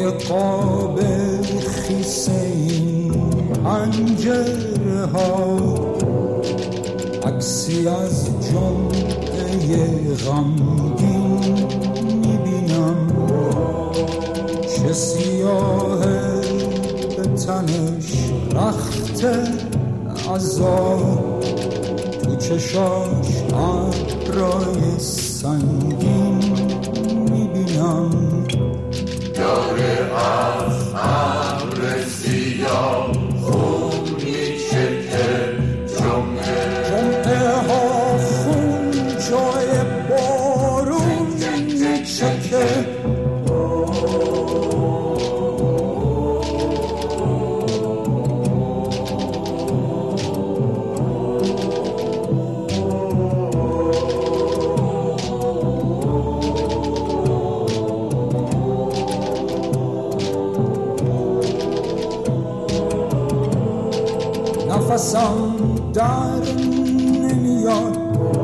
روی قاب خیسه این پنجره ها عکسی از جمعه غمگین میبینم چه سیاهه به تنش رخت عذاب تو چشاش ابرای سنگین میبینم داره از ابر سیاه خون میچکه جمعه ها خون جای بارون میچکه نفسم در نمیاد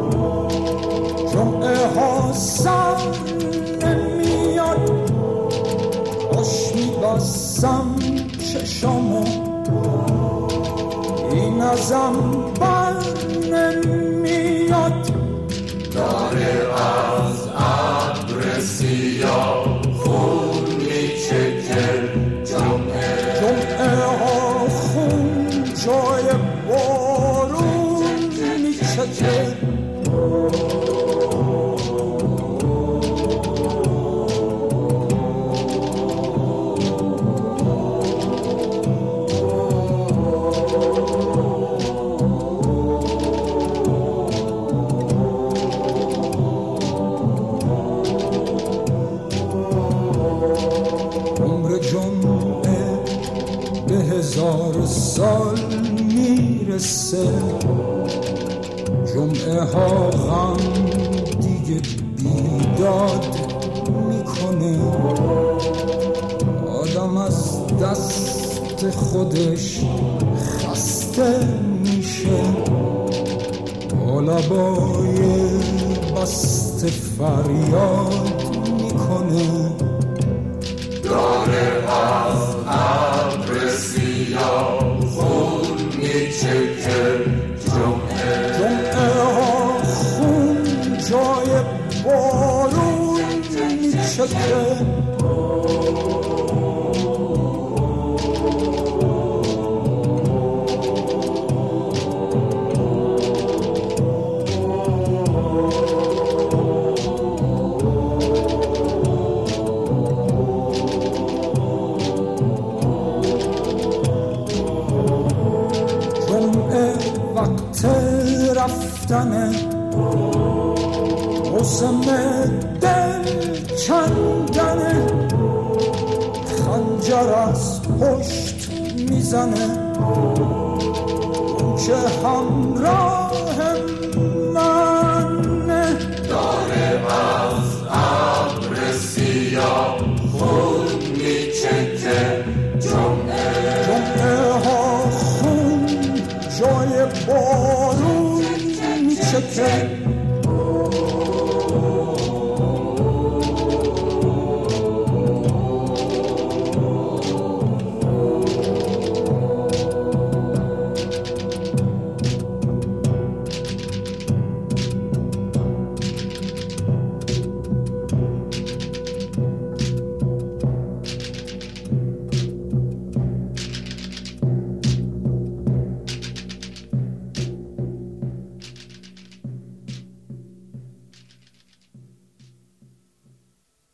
جمعه ها سر نمیاد خوش میبستم چشامو این ازم بر نمیاد داره از ابر سیاه خون میچکه جمعه ها خون جای بارون میچکه عمر جمعه به 1000 سال میرسه جمعه ها غم دیگه بیداد میکنه آدم از دست خودش خسته میشه با لبای بسته فریاد میکنه داره از ابر سیاه خون میچکه جمعه ها خون جای بارون میچکه وقت رفتنه موسم دل کندنه خنجر از پشت میزنه که همراه منه داره از ابر سیاه خون میچکه جمعه ها خون جای بارون میچکه